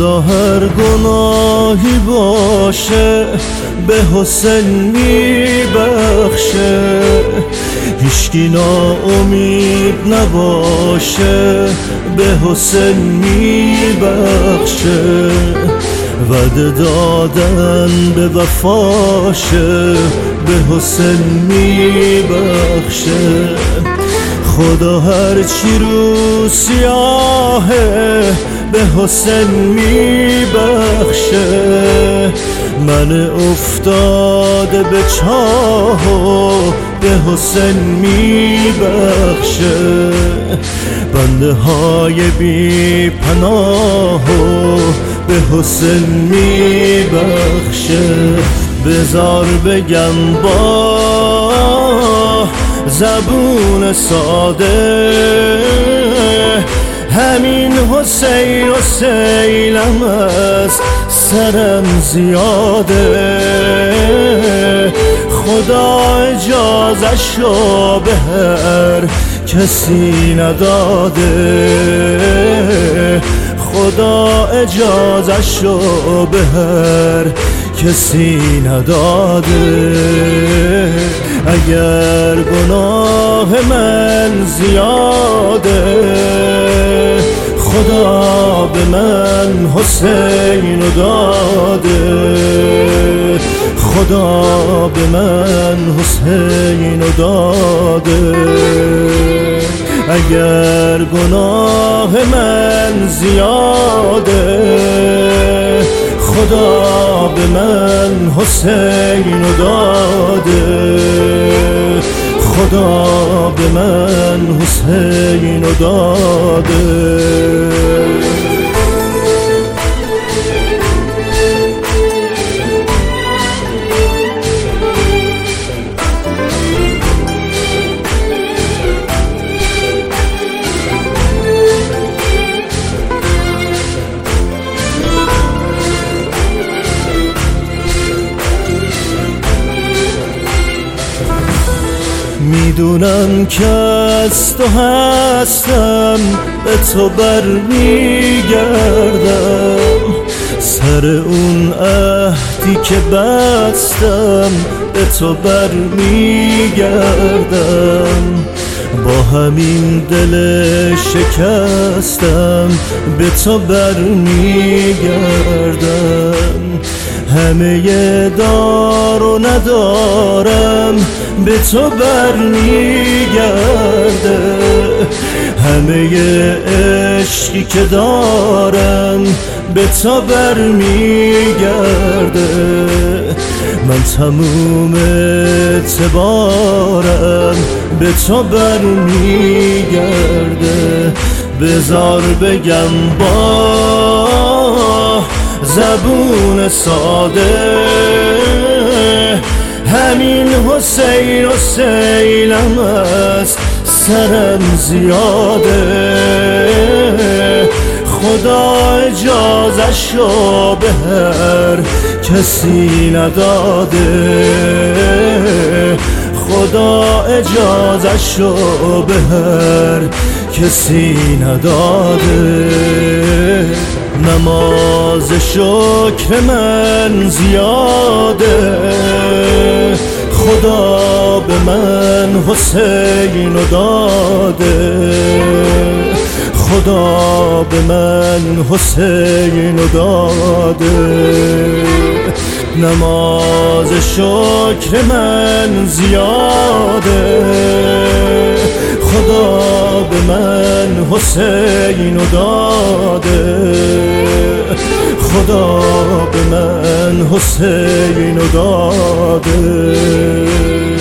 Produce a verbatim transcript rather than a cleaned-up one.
خدا هر گناهی باشه به حسین میبخشه، هیچکی ناامید نباشه به حسین میبخشه، وعده دادن به وفاشه به حسین میبخشه. خدا هرچی رو سیاهه به حسین میبخشه، من افتاده به چاهو به حسین میبخشه، بنده های بی پناهو به حسین میبخشه. بذار بگم با زبون ساده، همین حسین حسینم است سرم زیاده، خدا اجازه‌شو به هر کسی نداده، خدا اجازه‌شو به هر کسی نداده. اگر گناه من زیاده، خدا به من حسین داده، خدا به من حسین داده. اگر گناه من زیاده، خدا به من حسین داده، خدا به من حسین داده. میدونم که از تو هستم به تو برمیگردم، سر اون عهدی که بستم به تو برمیگردم، با همین دل شکستم به تو برمیگردم. همه دار و ندارم به تو برمیگرده، همه عشقی که دارم به تو برمیگرده. من تموم اعتبارم به تو برمیگرده. بذار بگم با زبون ساده، همین حسین حسینم است سرم زیاده، خدا اجازه‌شو به هر کسی نداده، خدا اجازه‌شو به هر کسی نداده. نماز شکر من زیاده، خدا به من حسین داده، خدا به من حسین داده. نماز شکر من زیاده، خدا به من حسین داده، خدا به من حسین داده.